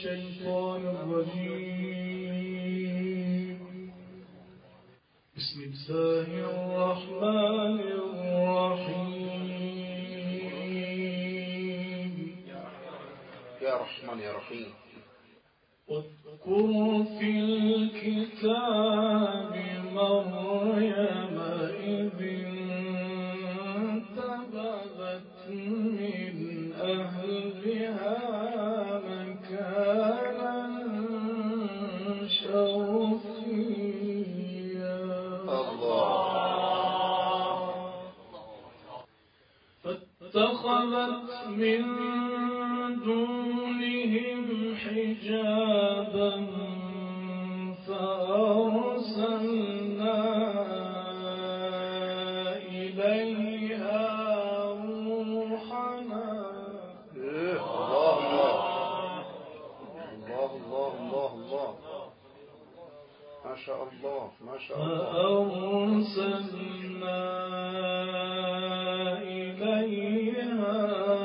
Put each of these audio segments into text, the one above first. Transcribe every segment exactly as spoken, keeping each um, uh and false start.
الشيطان الرجيم. بسم الله الرحمن الرحيم. يا رحمن يا رحيم. واذكر في الكتاب مريم إذ انتبذت من أهلها مكانا شرقيا. الله. فاتخذت من دونهم حجابا فأرسلنا إليها روحنا. الله الله الله الله الله ما شاء الله ما شاء الله. فأرسلنا إليها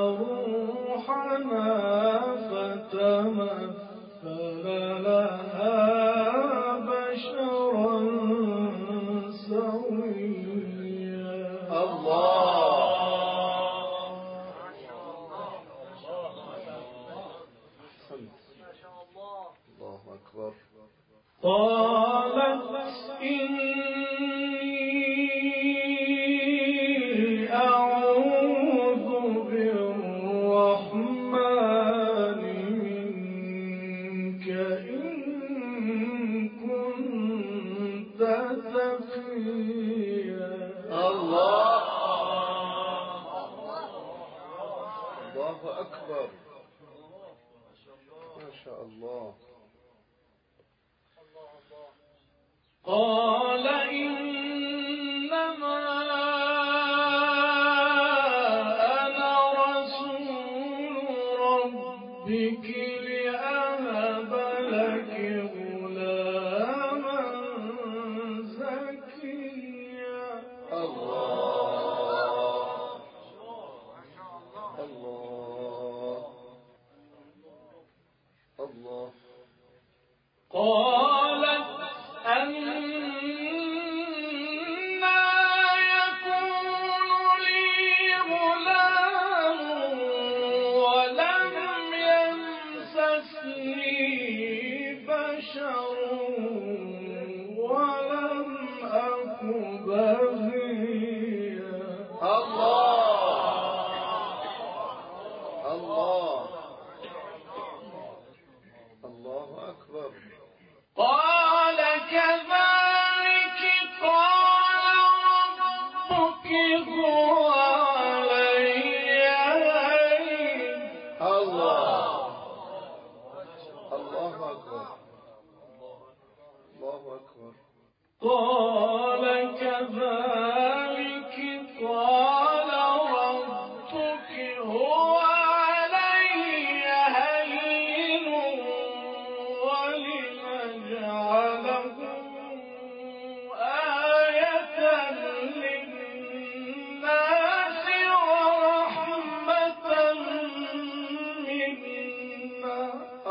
روحنا فتمثل لها بشرا سويا. الله. الله أكبر. قالت إني أعوذ بالرحمن منك إن كنت تقيا. الله. الله أكبر. ما شاء الله. قال إنما أنا رسول ربك لأهب لك غلاما زكيا. الله. الله. الله. قالت أنا يكون لي غلام ولم يمسسني بشر ولم أك بغيا. الله. الله. الله أكبر. قال كذلك قال ربك هو علي هين. الله. الله أكبر. الله أكبر. قال كذلك قال ربك هو علي هين ولنجعله آية للناس ورحمة منا.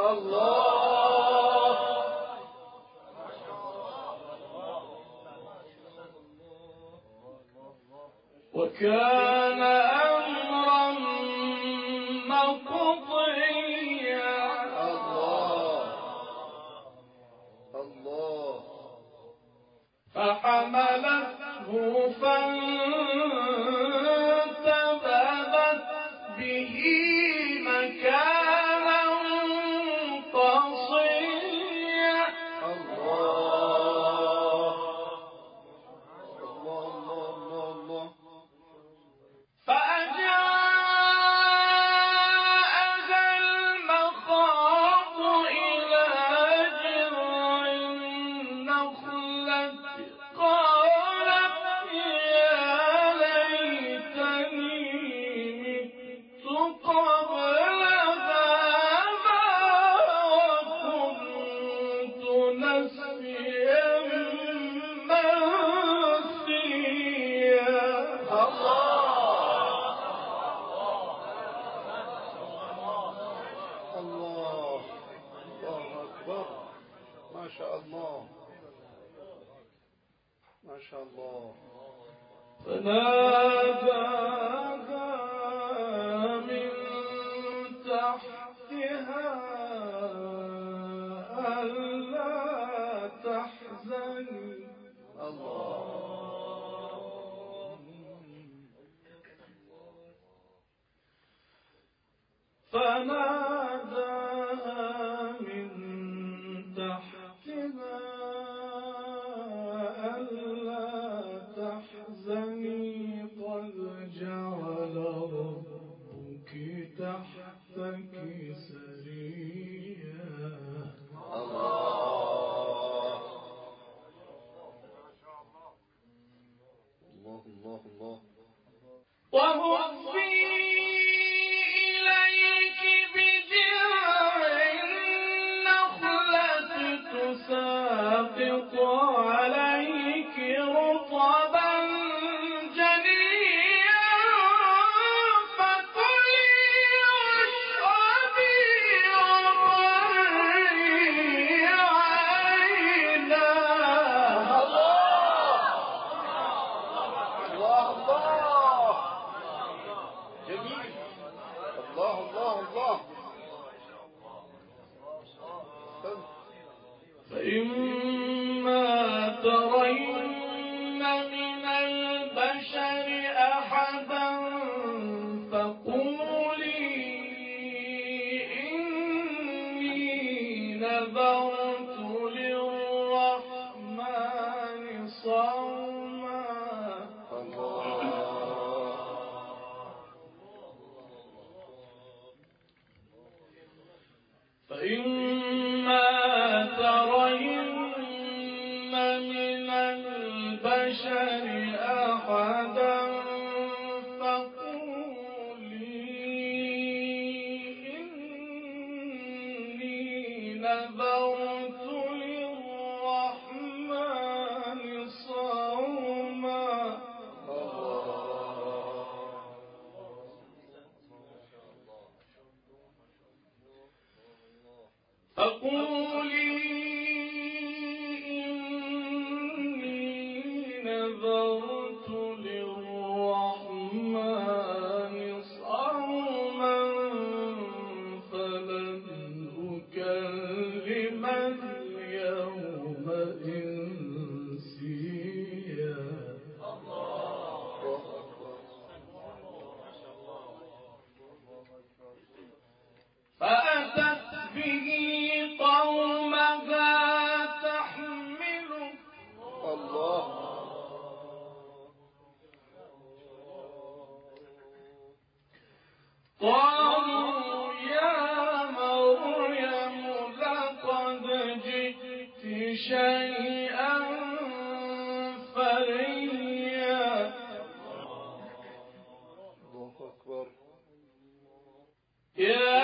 الله. وكان أمرا مقضيا. الله. الله. فحملته فانتبذت به مكانا قصيا. الله. الله الله الله الله. شاء الله. فناداها من تحتها ألا تحزني. الله. فناداها من تحتها ألا تحزني قد جعل ربك تحتك سريا. الله الله الله الله. وهزي إليك بجذع النخلة تساقط عليك رطبا جنيا فكلي واشربي وقري عينا. الله الله جميل. الله الله الله. فإما ترين من البشر أحدا فقولي إني نذرت للرحمن صوما. فإما ترين من البشر أحدا فقولي إني نذرت للرحمن صوما. فقولي إني نذرت للرحمن صوما فلن أكلم اليوم إنسيا. فأتت به قومها تحمله. الله. قالوا يا مريم لقد جئت شيئا فريا. الله أكبر. يا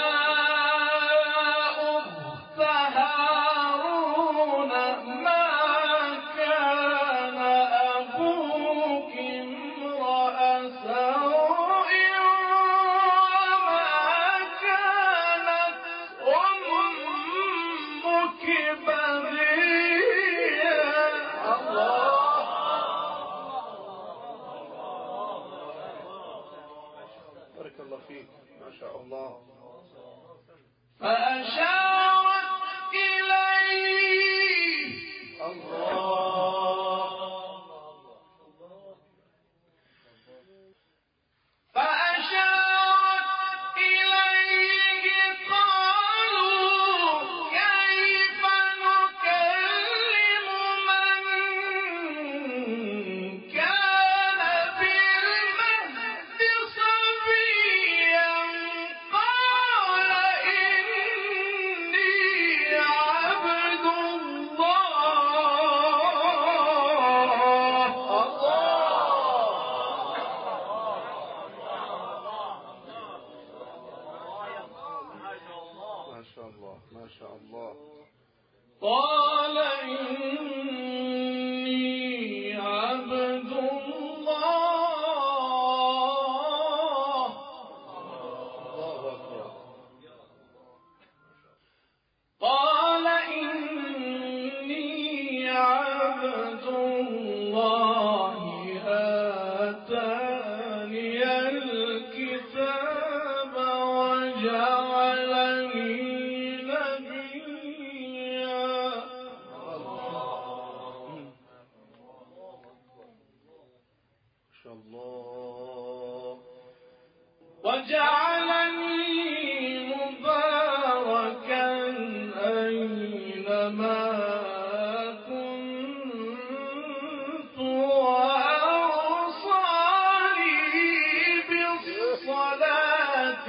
بارك الله فيك. ما شاء الله. فأشارت إليه. الله. فأشارت إليه قالوا كيف نكلم من كان بالمهد صبيا قال إني عبد ما شاء الله ما شاء الله. قال إني عبد الله. الله أكبر. قال إني عبد الله وجعلني نبيا ما شاء الله وجعلني مباركا أينما كنت وأوصاني بالصلاة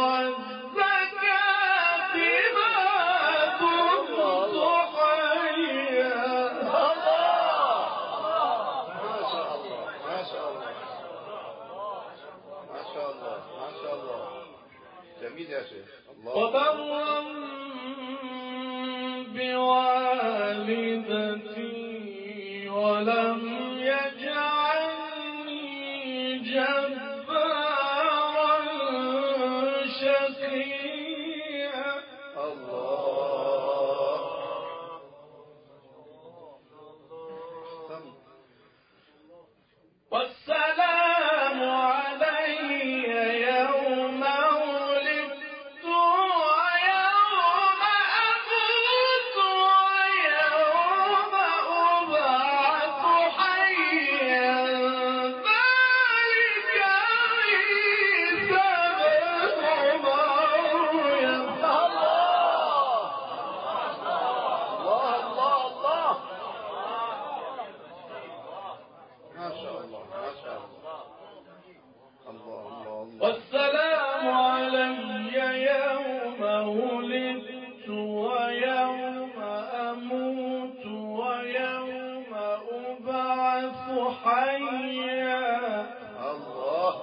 والزكاة ما كنت حيا. ما شاء الله ما شاء الله ما شاء الله ما شاء الله جميل يا شيخ. الله وبرا بوالدتي ولم يجعلني جبارا شقيا. الله أحسنت. والسلام علي يوم ولدت ويوم أموت ويوم أبعث حيا ذلك عيسى بن مريم. الله الله الله ما شاء الله ما شاء الله. الله الله الله والسلام علي يوم ولدت ويوم أموت ويوم أبعث حيا. الله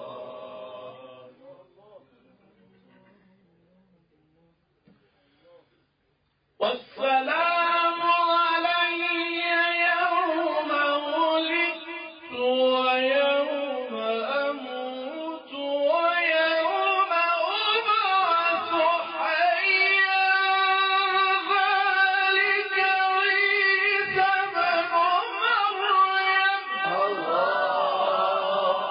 والسلام علي يوم ولدت ويوم أموت ويوم أبعث حيا ذلك عيسى بن مريم. الله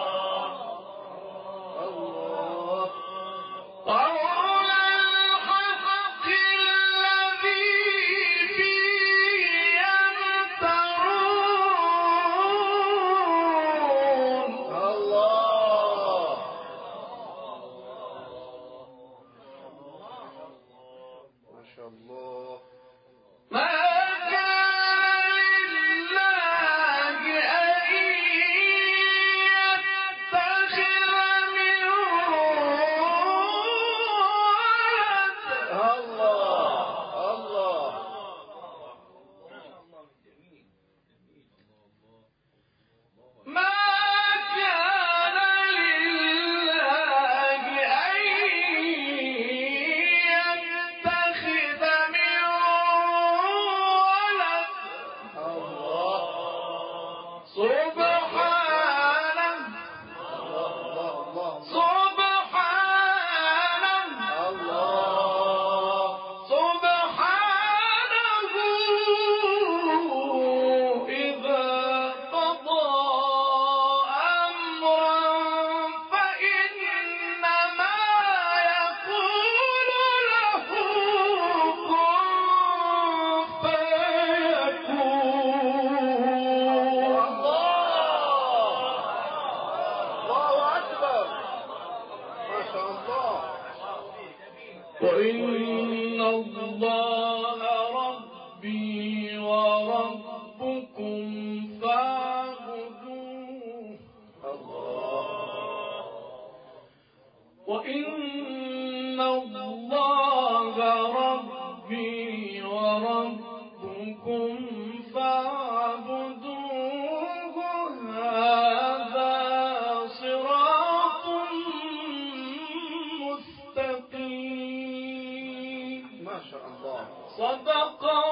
الله قول الحق الذي فيه يمترون. الله ما شاء الله ما كان لله أن يتخذ من ولد الله الله ما كان لله أن يتخذ من ولد الله سبحانه الله الله سبحانه الله سبحانه إذا قضى أمرا فإنما يقول له كن فيكون. الله أكبر ما شاء الله. وإن الله ربي وربكم فاعبدوه. الله وإن الله ربي وربكم فاعبدوه هذا صراط مستقيم. ما شاء الله. صدق